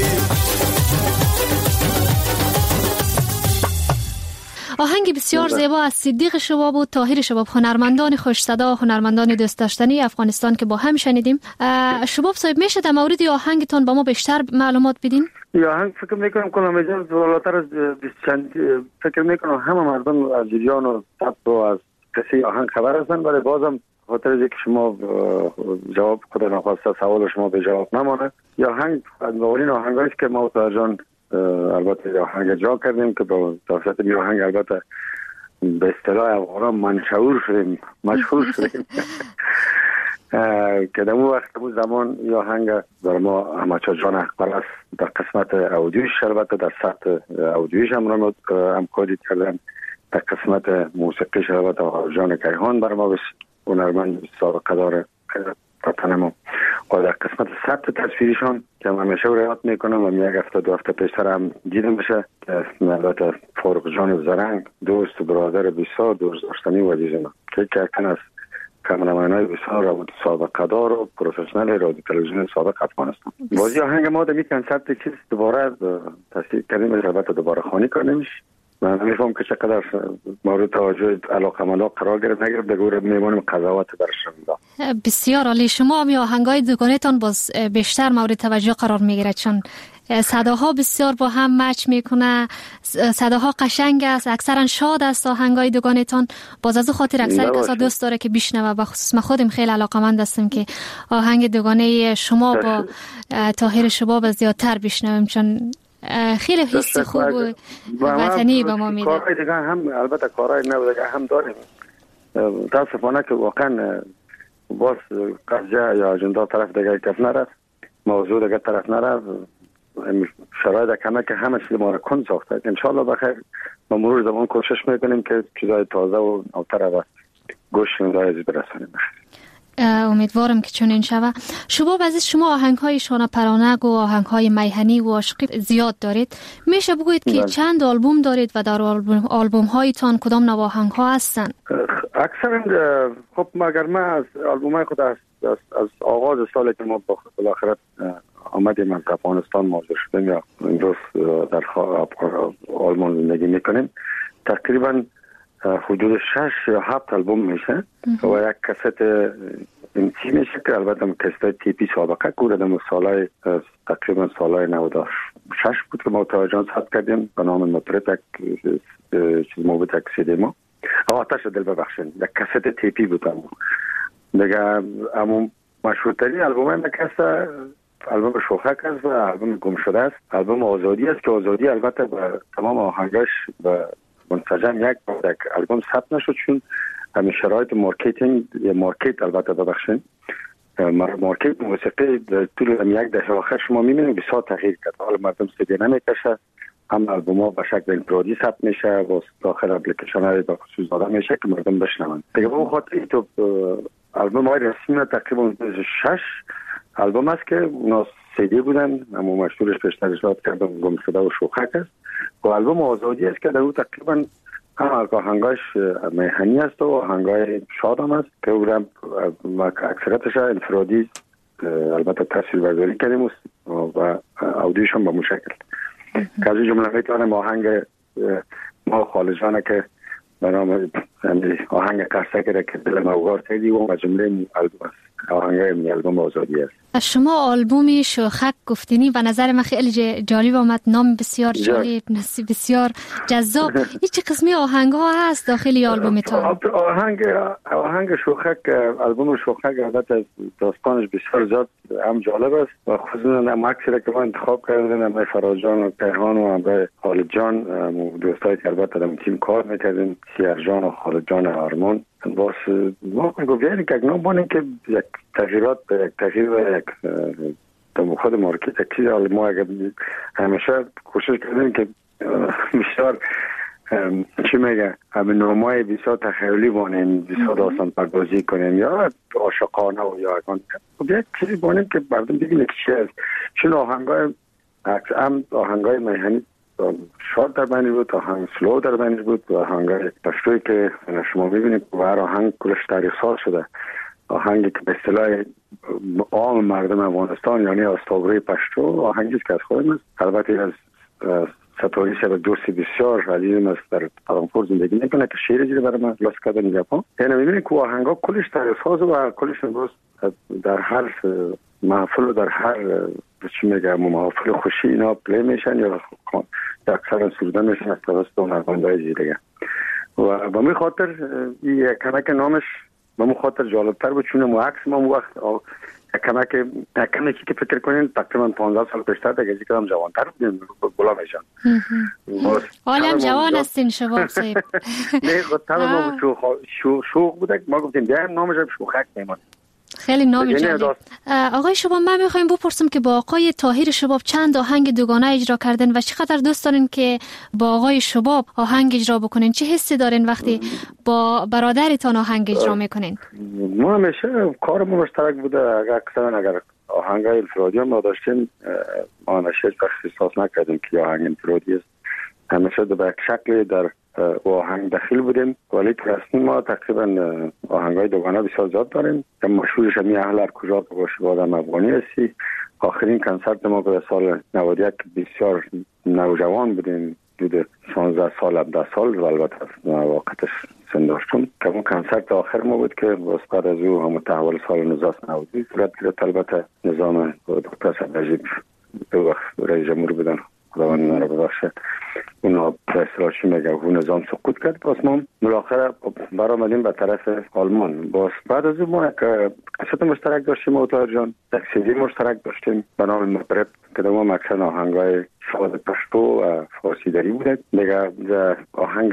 آهنگ بسیار زیبا از صدیق شباب و طاهر شباب، هنرمندان خوش صدا، هنرمندان دوست داشتنی افغانستان که با هم شنیدیم. شباب صاحب میشه در مورد آهنگتون با ما بیشتر معلومات بدین؟ یا آهنگ فکر میکنم کلام جان بالاتر از چند فکر میکنم همه مردم از جریان و ثبت و از کسی آهنگ خبر هستن، ولی بازم خاطر از اینکه شما جواب خدا نخواسته سوال شما به جواب نمانه. یا آهنگ از اولین آهنگایی که ما طاهر جان البته آهنگ اجرا کردیم که با توسط این آهنگ البته به اصطلاح افغانان منشور شدیم، مشهور شدیم که در اون وقت بود زمان این آهنگ در ما همچا جان اخبر است در قسمت اودیوش، البته در سطح اودیوش هم را همکاری کردن، در قسمت موسیقیش البته جان کیهان بر ما هنرمند سابقه داره وطن ما، و در قسمت ثبت تصویریشان که من همیشه رعایت میکنم و یک هفته دو هفته پیشتر هم دیده میشه که البته فاروق جان زرنگ دوست و برادر بسیار دوست داشتنی و عزیز ما که یکی از کامرمنای بسیار رابط سابقه دار و پروفسیونال رادیو تلویزیون سابق افغانستان. بازی آهنگ ما در می کنسپت چیز دوباره تصدیق کردیم، البته دوباره خوانی کنیمش. من میفهم که چقدر مورد توجه علاقمندا قرار گرفت، نگرفت بگوره میمونیم قضاوت برشون دا. بسیار عالی. شما هم آهنگای دوگانه‌تان باز بیشتر مورد توجه قرار میگیره چون صداها بسیار با هم مچ میکنه، صداها قشنگ است، اکثرا شاد است آهنگای دوگانه‌تان. باز از خاطر اکثر کسا دوست داره که بشنوه، به خصوص ما خودم خیلی علاقمند هستم که آهنگ دوگانه شما با طاهر شباب زیادتر بشنویم چون خیلی حس خوب و وطنی به ما میده. کارهای دیگه هم البته کارهای نو دیگه هم داریم، متاسفانه که واقعا باز قضیه یا اجندا طرف دیگه کف نرفت، موضوع دیگه طرف نرفت، شرایط کمه که همه چیز ما را کند ساخته. انشالله بخیر با مرور زمان کوشش میکنیم که چیزای تازه و نوتر و گوش شنونده‌های عزیز برسانیم. امیدوارم که چنین شود. شباب عزیز، شما آهنگ‌های شانه پرانگ و آهنگ‌های میهنی و عاشقی زیاد دارید، میشه بگویید که چند آلبوم دارید و در آلبوم آلبوم‌هایتان کدام نوع آهنگ‌ها هستند؟ اکثرا خب مگر ما از آلبوم‌های خود از, از, از آغاز سالی که ما بالاخره آمدیم از افغانستان مهاجر شدیم یا امروز در آلمان زندگی میکنیم، تقریبا حدود شش یا هفت آلبوم میشه و یک کست امسی میشه که البته کست تیپی سابقه کوردم سالای تقریبا سالای نود و شش بود که ما طاهر جان ثبت کردیم به نام مطرب، یک چیز موبت یک سیدی ما آتش دل ببخشین، یک کست تیپی بود. همون دیگه همون مشهورترین آلبوم هم کست آلبوم شوخک است و آلبوم گم شده است، آلبوم آزادی است که آزادی البته با تمام آهنگاش و منسجم یک یک آلبوم ثبت نشد چون همین شرایط مارکتینگ یا مارکت البته ببخشید مارکت موسیقی در طول یک دهه آخر شما می‌بینید بسیار تغییر کرد. حالا مردم سیدی نمی‌کشه، هم آلبوم‌ها به شکل انفرادی ثبت میشه و داخل اپلیکیشن‌های به خصوص داده میشه که مردم بشنون. دیگه به خاطر تو آلبوم‌های رسمی تقریبا شش آلبوم است که اونا سیدی بودن، اما مشهورش پیشتر اشاره کردم گم شده و شوخک است و آلبوم آزادی است که در اون تقریبا هم آهنگاش میهنی است و آهنگای شاد هم است که اون اکثرتش انفرادی البته تصویربرداری کردیم و اودیوش هم به مو شکل که از این جمله میتونم آهنگ ما خالجانه که به نام آهنگ قرصه که دل موگار تیدی و جمله آلبوم است، آهنگ آلبوم آزادی است. شما آلبوم شوخک گفتینی و نظر من خیلی جالب آمد، نام بسیار جالب، بسیار جذاب. این چه قسمی آهنگ ها هست داخل آلبومتان؟ آهنگ آهنگ شوخک، آلبوم شوخک البته داستانش بسیار زیاد هم جالب است و خصوصا هم اکثر که ما انتخاب کردیم هم فراجان و کیهان و هم خالد جان دوستای که البته در تیم کار میکردیم، سیار جان و خالد جان آرمان باز ما گفتیم که اگه بانیم که یک تغییرات یک تغییر و یک در خود مارکت یک چیز ما اگر همیشه کوشش کردیم که بسیار چی میگه همین نامای بسیار تخیلی بانیم، بسیار داستان پردازی کنیم یا عاشقانه و یا خب یک چیزی بانیم که مردم ببینه که چی است. چون آهنگای هم آهنگای میهنی شاد در بینش بود، آهنگ سلو در بینش بود و آهنگای پشتویی که شما ببینید و هر آهنگ کلش تاریخ ساز شده. آهنگی که به اصطلاح عام مردم افغانستان یعنی استوری پشتو آهنگی که از خودم است. البته از ستوری شب دوستی بسیار عزیزم است در قرانپور زندگی میکنه که شعر جیره برای من لاس کردن ژاپن. یعنی میبینید که آهنگا کلش تاریخ ساز و کلش امروز در هر محفل و در هر چی میگم محافل خوشی اینا پلی میشن یا اکثرا سروده میشن از توسط هنرمندای دیگه. و به می خاطر این کمک نامش به می خاطر جالبتر بود چون مو عکس ما وقت کمک کمکی که فکر کنین تقریبا پانزده سال پیشتر دیگه کدام جوانتر بودیم بلا میشن. حالا هم جوان هستین شباب صاحب. نه خاطر ما شو شوق بود ما گفتیم بیایم نامش شوخک میمونه. خیلی نام جالب. آقای شباب من میخوایم بپرسم که با آقای طاهر شباب چند آهنگ دوگانه اجرا کردن و چقدر دوست دارین که با آقای شباب آهنگ اجرا بکنین؟ چه حسی دارین وقتی با برادرتان آهنگ اجرا میکنین؟ ما همیشه کارمون مشترک بوده. اگر اکثرا اگر آهنگای انفرادی ما داشتیم ما همیشه احساس نکردیم که آهنگ انفرادی است. همیشه به یک شکل در آهنگ داخل بودیم ولی که ما تقریبا آهنگای دوگانه بسیار زیاد داریم که مشهورش همی اهل هر کجا که باشه بادم افغانی هستی. آخرین کنسرت ما به سال نود و یک بسیار نوجوان بودیم حدود شانزده سال هفده سال و البته وقتش سن داشتم که اون کنسرت آخر ما بود که بعد از او هم تحول سال نوزده نود صورت گرفت. البته نظام دکتر صدرجیب دو وقت رئیس جمهور بودن خداوند من رو ببخشه اونا به اصطلاح چی میگه اون نظام سقوط کرد. پس ما بالاخره برآمدیم به طرف آلمان. باز بعد از اون ما که قصت مشترک داشتیم اوتار جان یک سیدی مشترک داشتیم به نام مطرب که دوام اکثر آهنگای شاد پشتو و فارسی داری بوده. دیگه آهنگ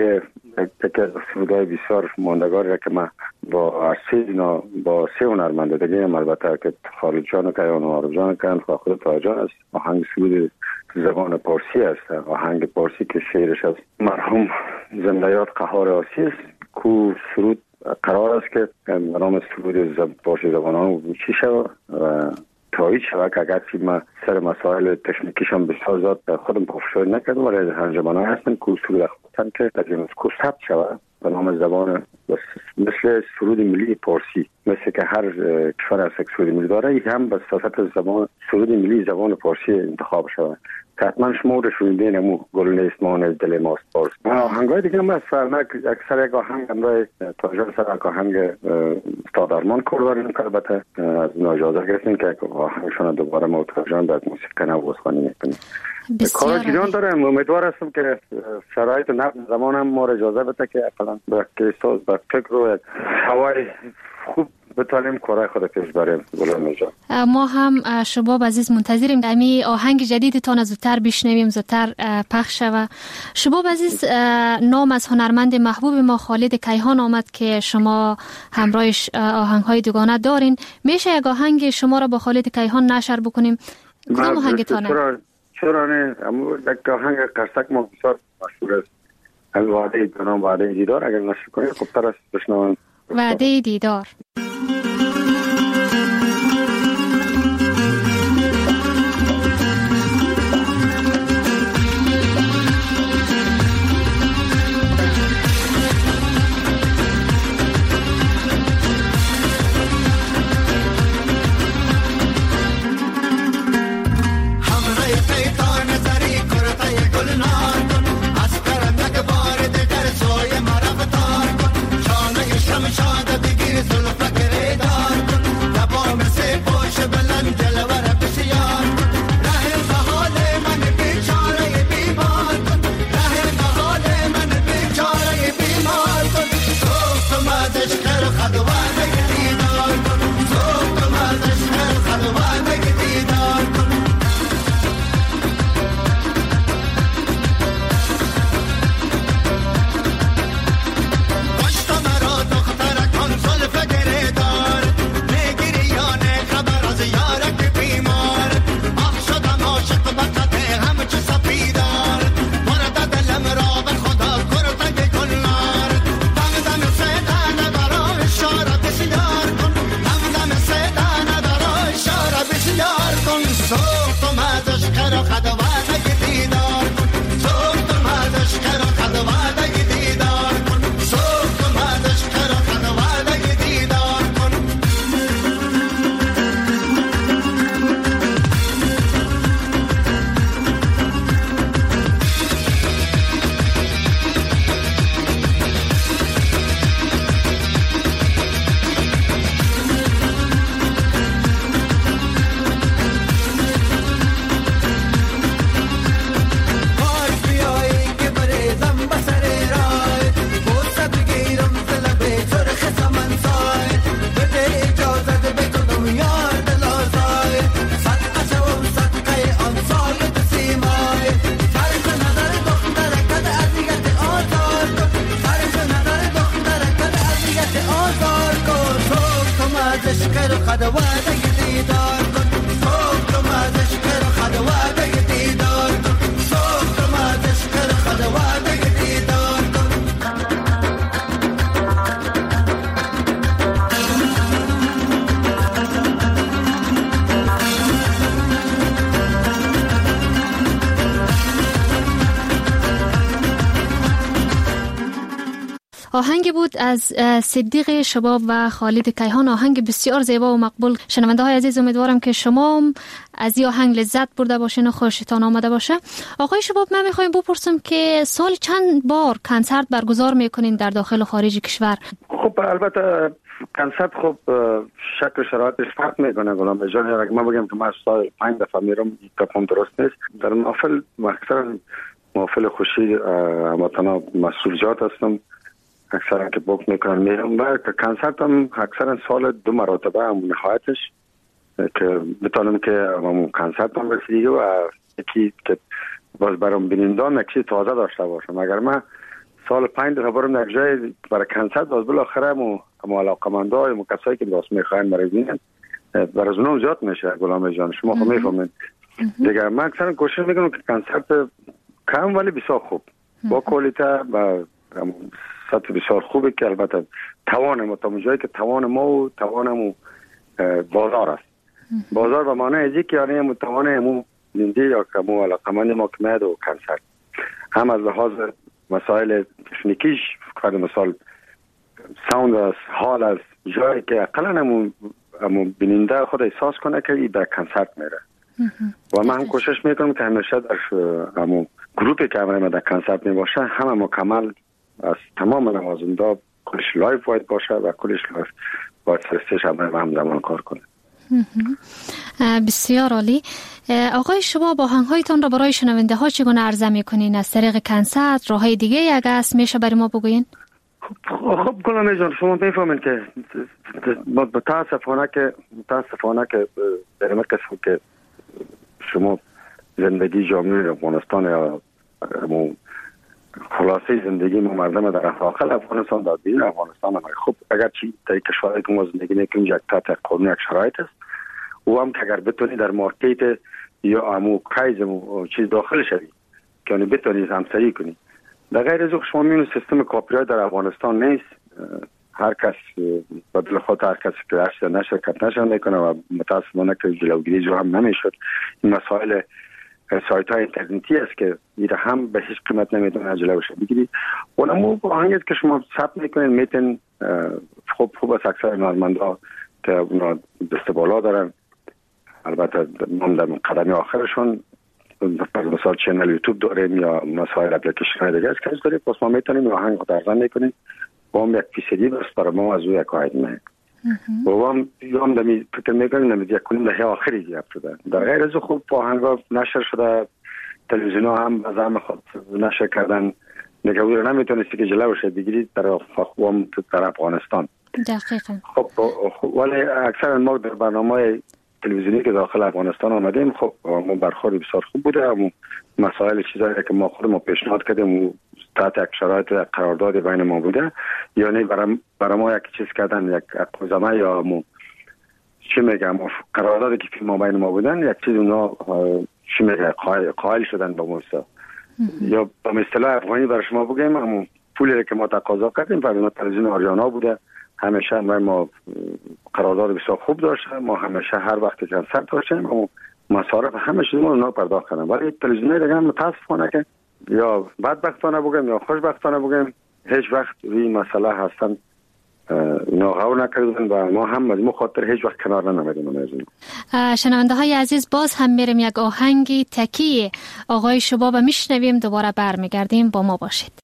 تکه سرودای بسیار ماندگاری که من با ارسی اینا با سه هنرمند دیگه البته که خالد جان که اون عارف جان که خود طاهر جان است آهنگ سرود زبان پارسی است. آهنگ پارسی که شعرش از مرحوم زندیات قهار آسی است کو سرود قرار است که به نام سرود زب... پارسی زبانان چی شود و تایید شود که اگرچه من سر مسائل تکنیکیشان بسیار زیاد خودم پافشاری نکردم ولی انجمنان هستن که سرود خودتن که در جنوز کو ثبت شود به نام زبان مثل سرود ملی پارسی مثل که هر کشور از سرود ملی داره این هم به صفت زبان سرود ملی زبان پارسی انتخاب شود که حتما شما رو شنیدین امو گل نیست مان از دل ماست پارس. آهنگای دیگه هم از فرمک اکثر یک آهنگ همراه تاجر سر یک آهنگ استاد آرمان کار داریم که البته از اجازه گرفتیم که آهنگشان دوباره ما تاجران در موسیقی نو بازخوانی میکنیم. کار جریان دارم. امیدوار هستم که شرایط نقل زمان هم ما اجازه بده که اقلا به کیساز به فکر و هوای خوب بتانیم کارهای خود پیش بریم. ما هم شباب عزیز منتظریم امی آهنگ جدیدتان زودتر بشنویم زودتر پخش شود. شباب عزیز نام از هنرمند محبوب ما خالد کیهان آمد که شما همراهش آهنگ‌های دوگانه دارین. میشه یک آهنگ شما را با خالد کیهان نشر بکنیم؟ کدام آهنگتانه؟ چرا چرا نه؟ اما یک آهنگ قرصک ما بسیار مشهور است. از وعده دیدار وعده دیدار اگر نشر کنیم خوب تر است بشنویم. وعده دیدار. شاد بگیر زلفت گریدار سوختم از عشق را خد وعده دیدار کن سوختم از عشق را خد وعده دیدار کن سوختم از عشق را خد وعده دیدار کن آهنگ بود از صدیق شباب و خالد کیهان، آهنگ بسیار زیبا و مقبول. شنونده های عزیز، امیدوارم که شما از این آهنگ لذت برده باشین و خوشتان آمده باشه. آقای شباب، من میخوایم بپرسم که سال چند بار کنسرت برگزار میکنین در داخل و خارج کشور؟ خب البته کنسرت خب شکل شرایطش فرق میکنه. غلام جان، اگه من بگم که من سال پنج دفعه میرم کپم درست نیست. در محفل اکثرا محفل خوشی هموطنا مسئولیت هستم، اکثرا که بوک میکنن میرم و کنسرت هم اکثرا سال دو مرتبه هم نهایتش که بتونم که همون کنسرت هم رسیدی و یکی که باز برام بینندان یک چیز تازه داشته باشم. اگر من سال پنج دفعه برم یک جای برای کنسرت، باز بالاخره مو مو علاقمندا های مو کسایی که باز میخواین برای ببینن برای از اونم زیاد میشه. غلام جان، شما خب میفهمین دیگه. من اکثرا کوشش میکنم که کنسرت کم ولی بسیار خوب با کوالیته و سطح بسیار خوبه که البته توان ما تا جایی که توان ما و توانمو بازار است. بازار به معنی ازی که یعنی مو توان مو نندی یا که مو علاقمند ما که میاد و کنسرت هم از لحاظ مسائل تکنیکیش، فقط مثال ساوند است، حال است، جایی که اقلا همو همو بیننده خود احساس کنه که ای به کنسرت میره. و من هم کوشش میکنم که همیشه در همو گروپی که همه در کنسرت میباشه همه مکمل از تمام لوازم‌ها کلش لایف باید باشه و کلش لایف باید سرستش همه همزمان کار کنه. بسیار عالی. آقای شما با آهنگ‌هایتان را برای شنونده ها چگونه عرضه میکنین؟ از طریق کنسرت، راه‌های دیگه اگه است میشه برای ما بگوین؟ خب غلام جان، شما میفهمین که متاسفانه که متاسفانه که در این قسم که شما زندگی جامعه افغانستان یا خلاصه زندگی ما مردم در داخل افغانستان در بیرون افغانستان هم خب اگر چی در کشوری که ما زندگی میکنیم یک تحت قانون یک شرایط است و هم که اگر بتونی در مارکت یا امو کایز و چیز داخل شوی که یعنی بتونی همسری کنی. در غیر از شما میبینید سیستم کاپی رایت در افغانستان نیست. هر کس بدل خود هر کس که هر نشرکت نشون میکنه و متاسفانه که جلوگیری جو هم نمیشد. این مسائل سایت های اینترنتی است که میره هم به هیچ قیمت نمیتونه جلوش بگیری. اونم با آهنگی که شما ثبت میکنین میتون خوب خوب از اکثر نازمندا که اونا دست بالا دارن، البته من در قدم آخرشون مثلا چنل یوتیوب داریم یا مسائل اپلیکیشن دیگه است که داریم، پس ما میتونیم آهنگ رو درزن میکنیم با هم یک فیصدی بس برای ما از او یک آید نه و هم هم دمی فکر میکنیم نمید یک کنیم دهه آخری دیگه شده. در غیر از خوب آهنگ ها نشر شده، تلویزیون ها هم از همه خود نشر کردن نگوی رو نمیتونستی که جلوش بگیرید در هم در افغانستان. دقیقا. خب ولی اکثر ما در برنامه تلویزیونی که داخل افغانستان آمدیم خب ما برخورد بسیار خوب بوده. اما مسائل چیزایی که ما خود ما پیشنهاد کردیم و تحت یک شرایط قرارداد بین ما بوده، یعنی برای برای ما یک چیز کردن، یک اقوزمه یا مو چی میگم قراردادی که فی ما بین ما بودن یک چیز اونا چی میگه قائل شدن با ما. یا با اصطلاح افغانی برای شما بگیم اما پولی که ما تقاضا کردیم برای تلویزیون آریانا بوده، همیشه ما قرارداد بسیار خوب داشته، ما همیشه هر وقت کنسرت داشتیم اما مصارف همه چیز اونا پرداخت کنن. ولی تلویزیونای دیگه متاسفانه که یا بدبختانه بگم یا خوشبختانه بگم هیچ وقت روی مسئله هستن اینا غور نکردن و ما هم از این خاطر هیچ وقت کنار نمیدیم. شنونده های عزیز، باز هم میریم یک آهنگی تکی آقای شباب میشنویم، دوباره برمیگردیم، با ما باشید.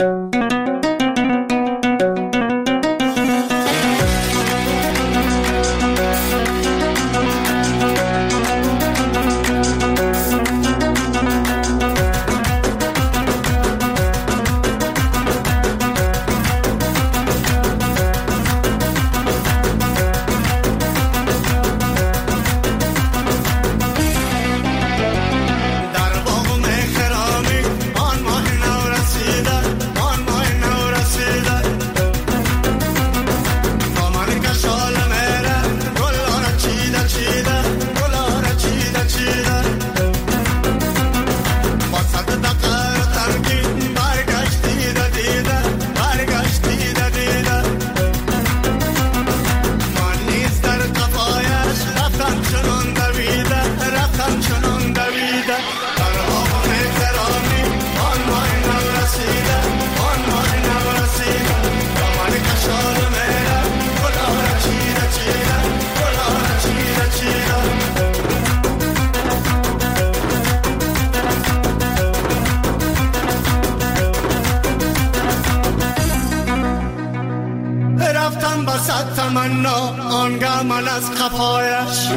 من از قفایش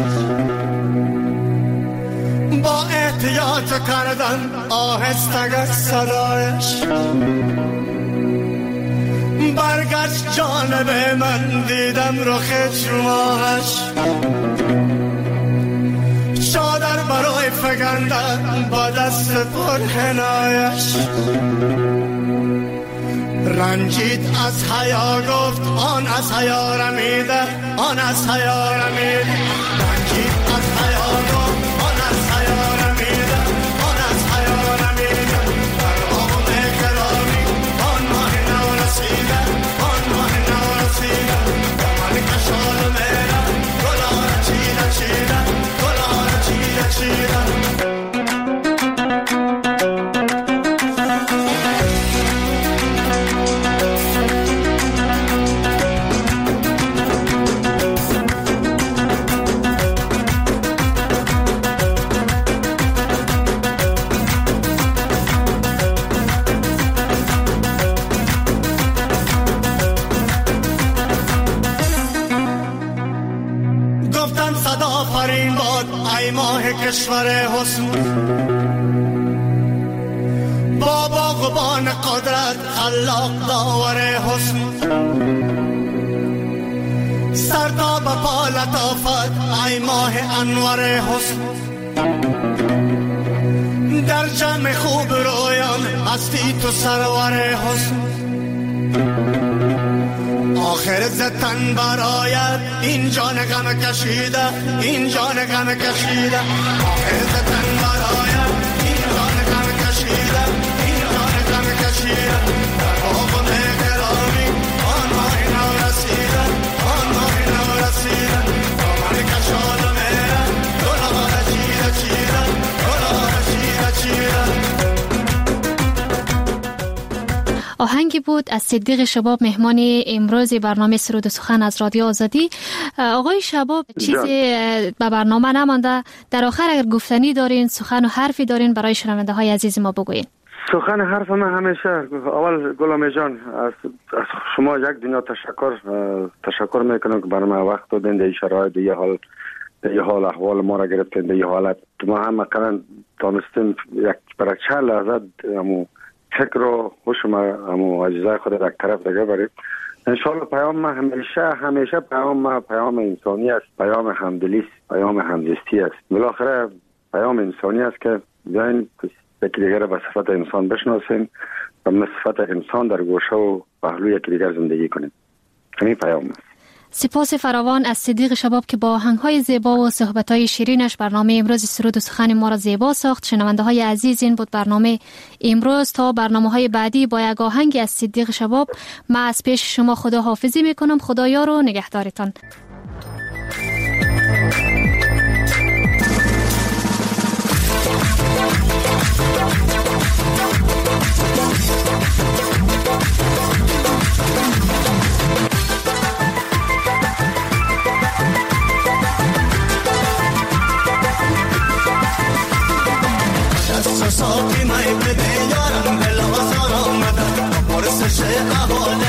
با احتیاط کردن آهسته صدایش برگشت جانب من، دیدم رخ چماهش چادر برای فگندن با دست پر حنایش رنجید از حیا، گفت آن از حیا رمیده، آن از حیا رمیده. رنجید از حیا، گفت آن از حیا رمیده، آن از حیا رمیده. در آن گرامی آن ماه نو رسیده، آن ماه نو رسیده. من کشال میرم گلار چیده چیده، گلار چیده چیده. کشور حسن با باغبان قدرت، خلاق داور حسن سرتا به پا لطافت، ای ماه انور حسن در جمع خوب رویان هستی تو سرور حسن آخر زتن برایت این جان غم کشیده، این جان غم کشیده. آخر زتن برایت این جان غم کشیده، این جان غم کشیده. در باغ مهربانی آن ماه نو رسیده، آن ماه نو رسیده. من کشال مهرم گلار چیده چیده، گلار چیده چیده. آهنگی بود از صدیق شباب، مهمان امروز برنامه سرود و سخن از رادیو آزادی. آقای شباب، چیزی به برنامه نمانده، در آخر اگر گفتنی دارین، سخن و حرفی دارین برای شنونده های عزیز ما بگوین. سخن حرف من همیشه اول گلام جان از, از شما یک دنیا تشکر تشکر میکنم که برای ما وقت دادین، در شرایط دیگه حال دیگه حال احوال ما را گرفتین، دیگه حالت ما هم مثلا تانستیم یک برای چند لحظه همو فکر و خوش ما همو عزیزای خود را یک طرف دیگه بریم. انشالله پیام ما همیشه همیشه پیام ما پیام انسانی است، پیام همدلی است، پیام همزیستی است. بالاخره پیام انسانی است که بیاین یکی دیگر به صفت انسان بشناسیم و به صفت انسان در گوشه و پهلو یکی دیگر زندگی کنیم. همین پیام است. سپاس فراوان از صدیق شباب که با آهنگ‌های زیبا و صحبت‌های شیرینش برنامه امروز سرود و سخن ما را زیبا ساخت. شنونده‌های عزیز، این بود برنامه امروز. تا برنامه‌های بعدی با یک آهنگی از صدیق شباب ما از پیش شما خداحافظی می‌کنم. خدایار و نگهدارتان. ساقی می بده یارم دل آزار آمده پرسش احوال